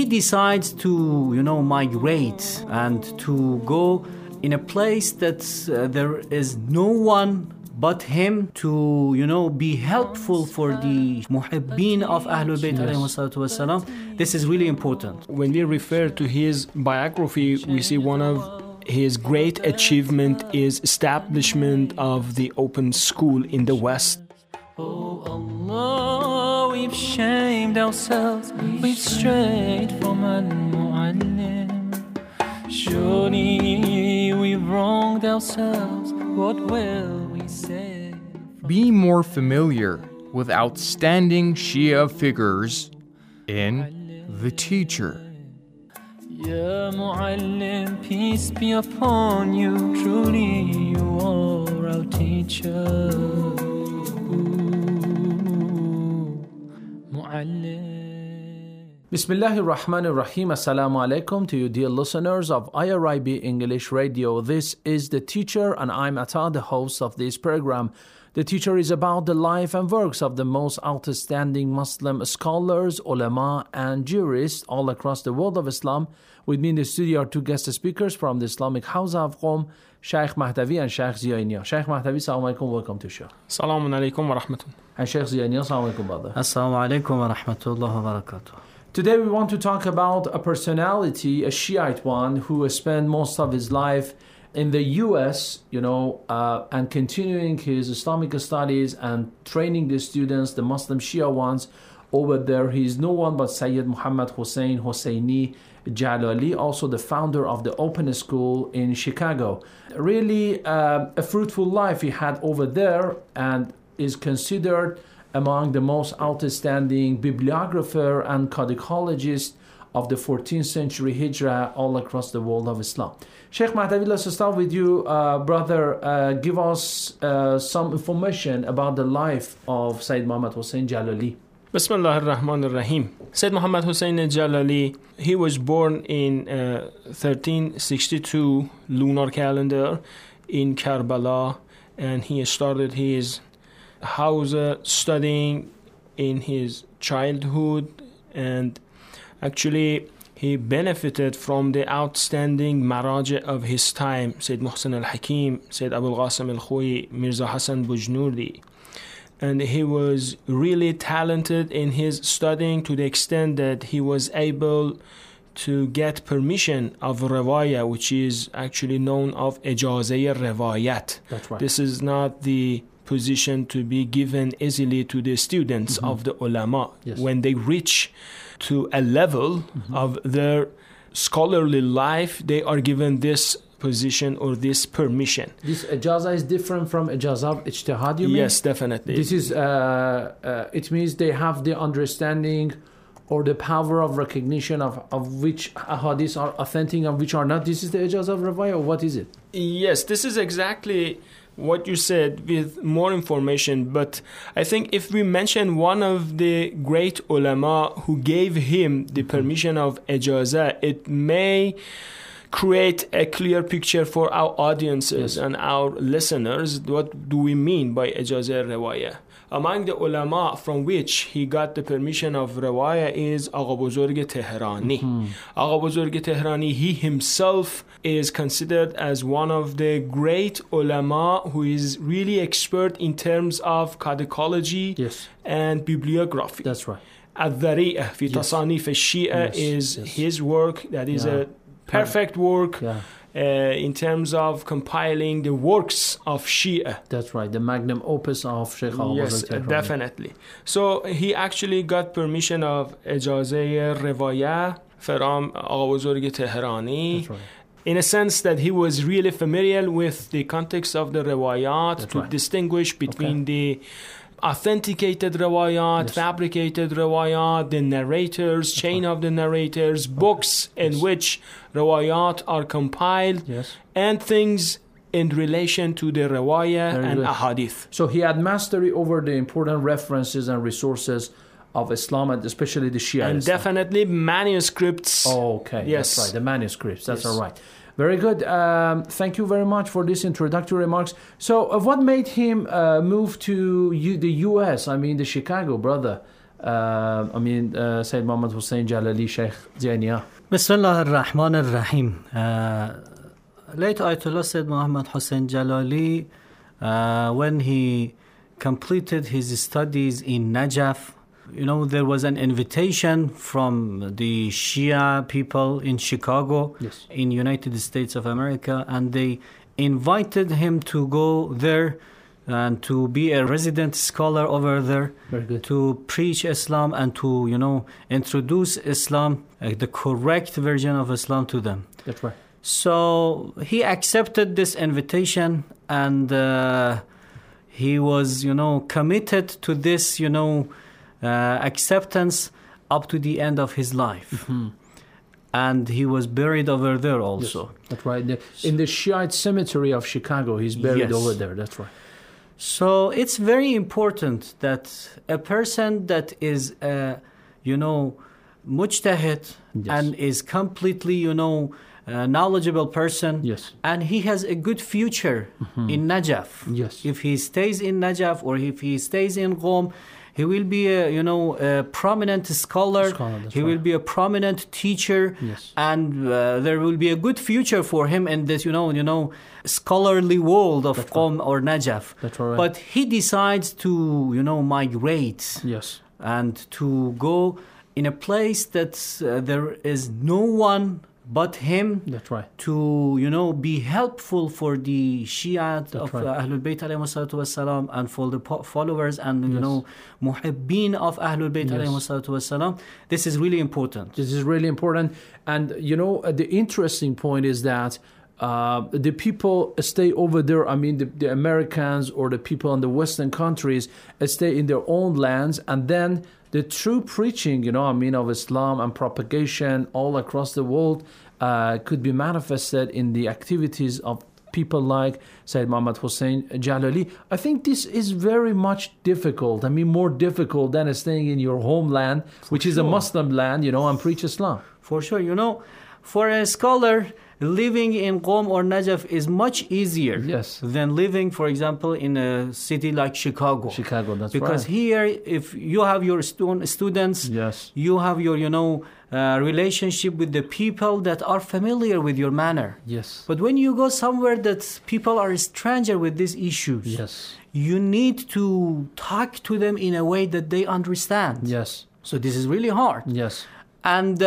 decides to, migrate and to go in a place that there is no one but him to, be helpful for the muhibbin of Ahlul Bayt alayhi salatu wasalam. This is really important. When we refer to his biography, we see one of his great achievement is establishment of the open school in the West. Oh Allah, we've shamed ourselves, we've strayed from Al-Mu'allim. Surely we've wronged ourselves, what will we say? Be more familiar with outstanding Shia figures in The Teacher. Ya Mu'allim, peace be upon you, truly you are our teacher. Bismillahir Rahmanir Rahim. Assalamu alaikum to you dear listeners of IRIB English Radio. This is The Teacher and I'm Atta, the host of this program. The Teacher is about the life and works of the most outstanding Muslim scholars, ulama and jurists all across the world of Islam. With me in the studio are two guest speakers from the Islamic House of Qom, Shaykh Mahdavi and Shaykh Ziya. Shaykh Mahdavi, assalamu alaikum, welcome to the show. Assalamu alaikum wa rahmatullah. And Shaykh Ziya, assalamu alaikum, brother. Assalamu alaikum wa rahmatullahi wa barakatuh. Today we want to talk about a personality, a Shiite one, who spent most of his life in the U.S., and continuing his Islamic studies and training the students, the Muslim Shia ones, over there. He is no one but Sayyid Muhammad Hussein Hosseini Jalali, also the founder of the Open School in Chicago. Really a fruitful life he had over there and is considered among the most outstanding bibliographer and codicologist of the 14th century Hijrah all across the world of Islam. Sheikh Mahdavi, let's start with you, brother. Give us some information about the life of Sayyid Muhammad Hussein Jalali. Bismillah ar-Rahman ar-Rahim. Sayyid Muhammad Hussein Jalali, he was born in 1362 lunar calendar in Karbala, and he started his Hausa studying in his childhood, and actually he benefited from the outstanding maraja of his time, Sayyid Muhsin al-Hakim, Sayyid Abul Qasim al-Khoyi, Mirza Hassan Bujnurdi. And he was really talented in his studying to the extent that he was able to get permission of Riwaya, which is actually known of Ijazah Riwayat. That's right. This is not the position to be given easily to the students of the ulama. Yes. When they reach to a level of their scholarly life, they are given this position or this permission. This ijazah is different from ijazah ijtihad, you mean? Yes, definitely. This is, it means they have the understanding or the power of recognition of which ahadith are authentic and which are not. This is the ijazah of Ravaya, or what is it? Yes, this is exactly what you said with more information, but I think if we mention one of the great ulama who gave him the permission of ijazah, it may create a clear picture for our audiences and our listeners. What do we mean by ijazah riwayah? Among the ulama from which he got the permission of riwayah is Agha Buzurg Tehrani. Agha Buzurg Tehrani, he himself is considered as one of the great ulama who is really expert in terms of codicology and bibliography. That's right. Al-Dhari'ah fi Tasanif al-Shia is his work. That is a perfect work in terms of compiling the works of Shia. That's right, the magnum opus of Sheikh Agha Yes, definitely. So he actually got permission of Ijazah Riwayah from Agha Buzurg Tehrani. That's right. In a sense that he was really familiar with the context of the riwayat to distinguish between the authenticated riwayat, fabricated riwayat, the narrators, chain of the narrators, books in which riwayat are compiled, and things in relation to the riwayah and ahadith. So he had mastery over the important references and resources of Islam, and especially the Shia and Islam. Definitely manuscripts. Yes, that's right, the manuscripts. That's all right. Very good. Thank you very much for this introductory remarks. So what made him move to the U.S., I mean the Chicago, brother? Sayyid Muhammad Hussein Jalali, Sheikh Zainia. Bismillah ar-Rahman ar-Rahim. Late Ayatollah Sayyid Muhammad Hussein Jalali, when he completed his studies in Najaf, there was an invitation from the Shia people in Chicago, Yes. in United States of America, and they invited him to go there and to be a resident scholar over there, Very good. to preach Islam and to, introduce Islam, the correct version of Islam to them. That's right. So he accepted this invitation, and he was, committed to this, acceptance up to the end of his life. Mm-hmm. And he was buried over there also. Yes, that's right. In the Shiite cemetery of Chicago, he's buried Yes. over there. That's right. So it's very important that a person that is, mujtahid Yes. and is completely, a knowledgeable person, Yes. and he has a good future in Najaf. Yes. If he stays in Najaf or if he stays in Qom, he will be a prominent scholar. That's He will right. be a prominent teacher, Yes. and there will be a good future for him in this, scholarly world of Qom or Najaf. That's right. But he decides to, migrate Yes. and to go in a place that there is no one but him That's right. to, be helpful for the Shiite of right. Ahlul Bayt alayhi salatu wassalam, and for the followers and, Yes. muhibbeen of Ahlul Bayt Yes. alayhi salatu wassalam. This is really important. This is really important. And, the interesting point is that the people stay over there. The Americans or the people in the Western countries stay in their own lands, and then the true preaching, of Islam and propagation all across the world could be manifested in the activities of people like Sayyid Muhammad Hussein Jalali. I think this is very much difficult. More difficult than staying in your homeland, which is a sure. Muslim land, and preach Islam. For sure, for a scholar, living in Qom or Najaf is much easier Yes. than living, for example, in a city like Chicago. Chicago, that's Because right. here, if you have your students, Yes. you have your, relationship with the people that are familiar with your manner. Yes. But when you go somewhere that people are stranger with these issues, Yes. you need to talk to them in a way that they understand. Yes. So this is really hard. Yes. And,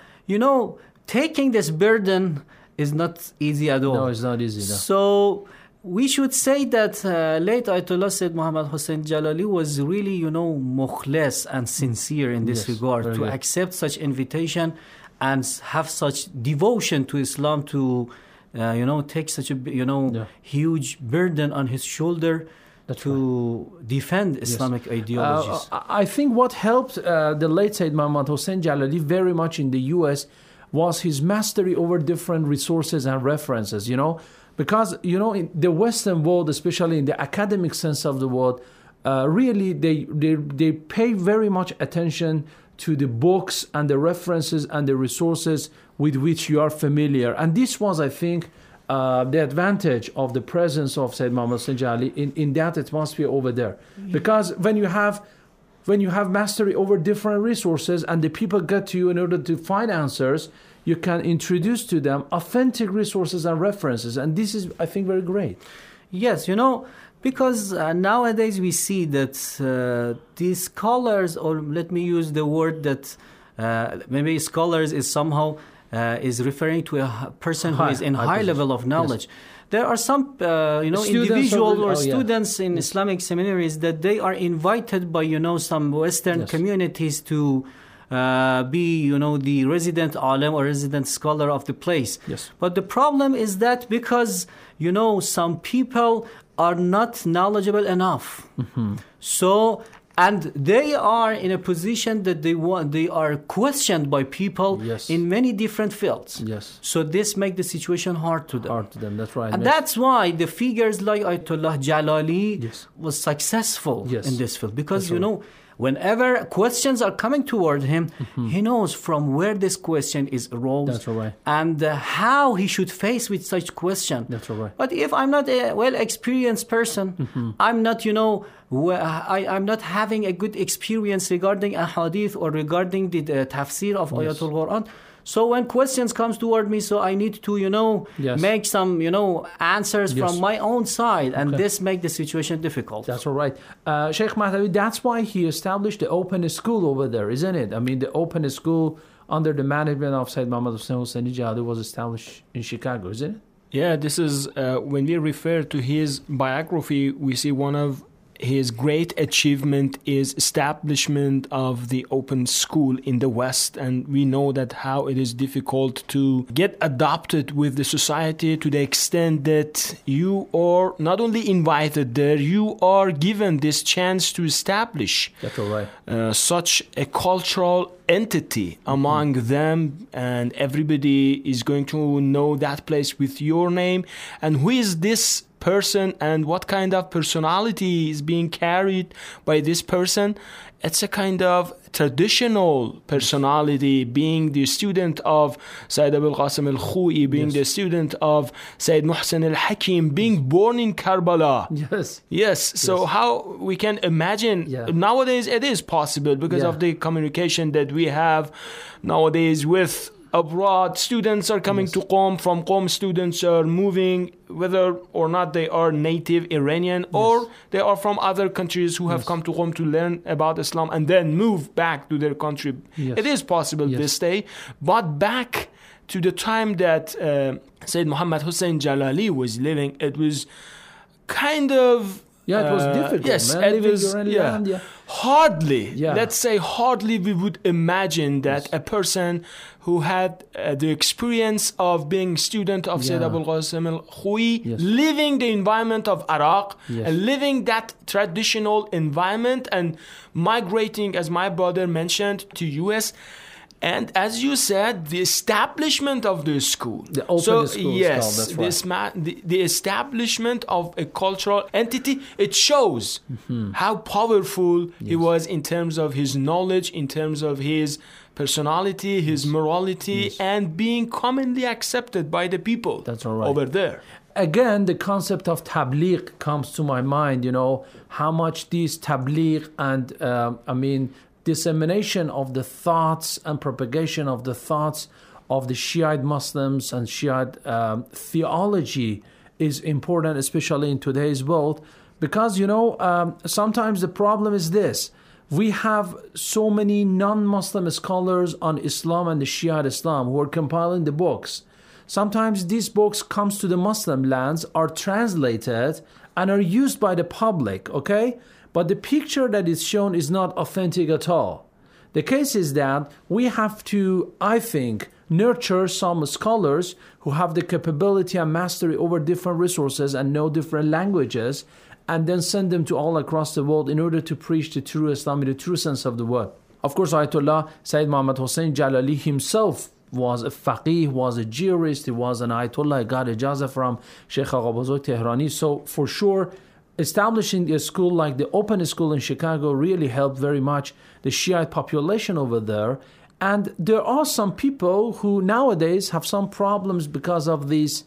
taking this burden is not easy at all. No, it's not easy. No. So we should say that late Ayatollah Sayyid Muhammad Hussein Jalali was really, mukhlis and sincere in this Yes, regard very to good. accept such invitation and have such devotion to Islam to, take such a, Yeah. huge burden on his shoulder That's to defend Islamic ideologies. I think what helped the late Sayyid Muhammad Hussein Jalali very much in the U.S. was his mastery over different resources and references, because, in the Western world, especially in the academic sense of the word, really they pay very much attention to the books and the references and the resources with which you are familiar. And this was, I think, the advantage of the presence of Sayyid Muhammad Hussein Jalali in that atmosphere over there. Because when you have mastery over different resources and the people get to you in order to find answers, you can introduce to them authentic resources and references. And this is, I think, very great. Yes, because nowadays we see that these scholars, or let me use the word that maybe scholars is somehow is referring to a person who is in high level of knowledge. Yes. There are some, individuals or students in Islamic seminaries that they are invited by, some Western communities to be, the resident alim or resident scholar of the place. Yes. But the problem is that because, some people are not knowledgeable enough. Mm-hmm. So, and they are in a position that they are questioned by people in many different fields. Yes. So this makes the situation hard to them. That's right. And that's why the figures like Ayatollah Jalali was successful in this field. Because, whenever questions are coming toward him, he knows from where this question is arose. That's right. And how he should face with such question. That's right. But if I'm not a well-experienced person, I'm not, I'm not having a good experience regarding a hadith or regarding the tafsir of Ayatul Quran. So when questions comes toward me, so I need to, make some, answers from my own side, and this make the situation difficult. That's all right. Sheikh Mahdavi, that's why he established the open school over there, isn't it? I mean, the open school under the management of Sayyid Muhammad Hussein Husseini Jihadi was established in Chicago, isn't it? Yeah, this is, when we refer to his biography, we see one of his great achievement is establishment of the open school in the West, and we know that how it is difficult to get adopted with the society to the extent that you are not only invited there, you are given this chance to establish That's all right. such a cultural entity among them, and everybody is going to know that place with your name, and who is this person and what kind of personality is being carried by this person. It's a kind of traditional personality, being the student of Sayyid Abul Qasim al-Khou'i, being the student of Sayyid Muhsin al-Hakim, being born in Karbala. Yes. So how we can imagine, nowadays it is possible because of the communication that we have nowadays with abroad. Students are coming to Qom. From Qom, students are moving, whether or not they are native Iranian or they are from other countries who have come to Qom to learn about Islam and then move back to their country. It is possible this day. But back to the time that Sayyid Muhammad Hussein Jalali was living, it was kind of... it was difficult. Yes, man. it was. Hardly, let's say, hardly we would imagine that a person who had the experience of being student of Sayyid Abul Qasim al-Khou'i, living the environment of Iraq, and living that traditional environment, and migrating, as my brother mentioned, to US. And as you said, the establishment of the school. The open school yes, is called, that's right. The establishment of a cultural entity, it shows how powerful he was in terms of his knowledge, in terms of his personality, his morality, and being commonly accepted by the people over there. Again, the concept of tabligh comes to my mind, how much these tabligh and, dissemination of the thoughts and propagation of the thoughts of the Shiite Muslims and Shiite theology is important, especially in today's world, because, sometimes the problem is this. We have so many non-Muslim scholars on Islam and the Shiite Islam who are compiling the books. Sometimes these books comes to the Muslim lands, are translated, and are used by the public, okay? But the picture that is shown is not authentic at all. The case is that we have to, I think, nurture some scholars who have the capability and mastery over different resources and know different languages, and then send them to all across the world in order to preach the true Islam in the true sense of the word. Of course, Ayatollah Sayyid Muhammad Hussein Jalali himself was a faqih, was a jurist, he was an Ayatollah, he got ijazah from Sheikh Agha Buzurg Tehrani. So for sure, establishing a school like the open school in Chicago really helped very much the Shiite population over there. And there are some people who nowadays have some problems because of these,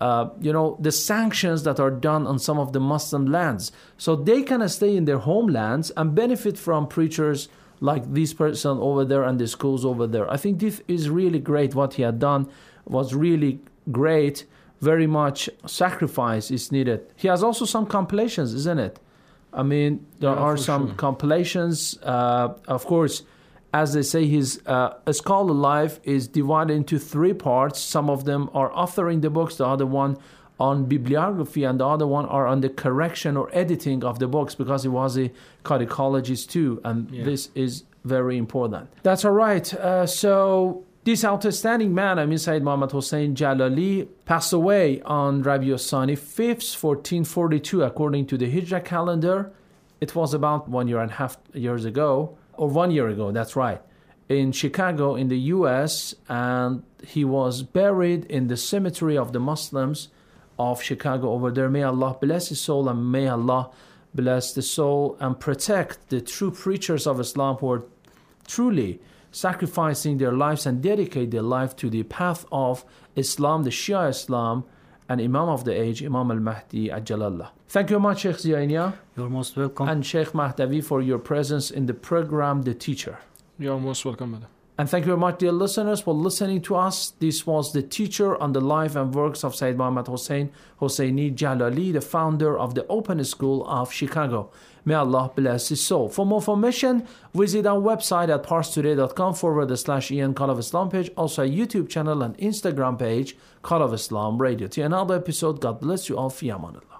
the sanctions that are done on some of the Muslim lands. So they can stay in their homelands and benefit from preachers like this person over there and the schools over there. I think this is really great. What he had done was really great. Very much sacrifice is needed. He has also some compilations, isn't it? There are some compilations. Of course, as they say, his scholar life is divided into 3 parts. Some of them are authoring the books, the other one on bibliography, and the other one are on the correction or editing of the books, because he was a codicologist too, and this is very important. That's all right. So this outstanding man, Sayyid Muhammad Hussein Jalali, passed away on Rabiul Thani 5th, 1442, according to the Hijra calendar. It was about 1.5 years ago, or 1 year ago, that's right, in Chicago, in the U.S., and he was buried in the cemetery of the Muslims of Chicago over there. May Allah bless his soul, and may Allah bless the soul, and protect the true preachers of Islam who are truly sacrificing their lives and dedicate their life to the path of Islam, the Shia Islam, and Imam of the age, Imam al-Mahdi Ajjalallah. Thank you very much, Sheikh Ziainia. You're most welcome. And Sheikh Mahdavi for your presence in the program, The Teacher. You're most welcome, madam. And thank you very much, dear listeners, for listening to us. This was The Teacher on the life and works of Sayyid Muhammad Hussein Hosseini Jalali, the founder of the Open School of Chicago. May Allah bless his soul. For more information, visit our website at parstoday.com/EN Call of Islam page, also a YouTube channel and Instagram page, Call of Islam Radio. To another episode, God bless you all. Fi amanillah.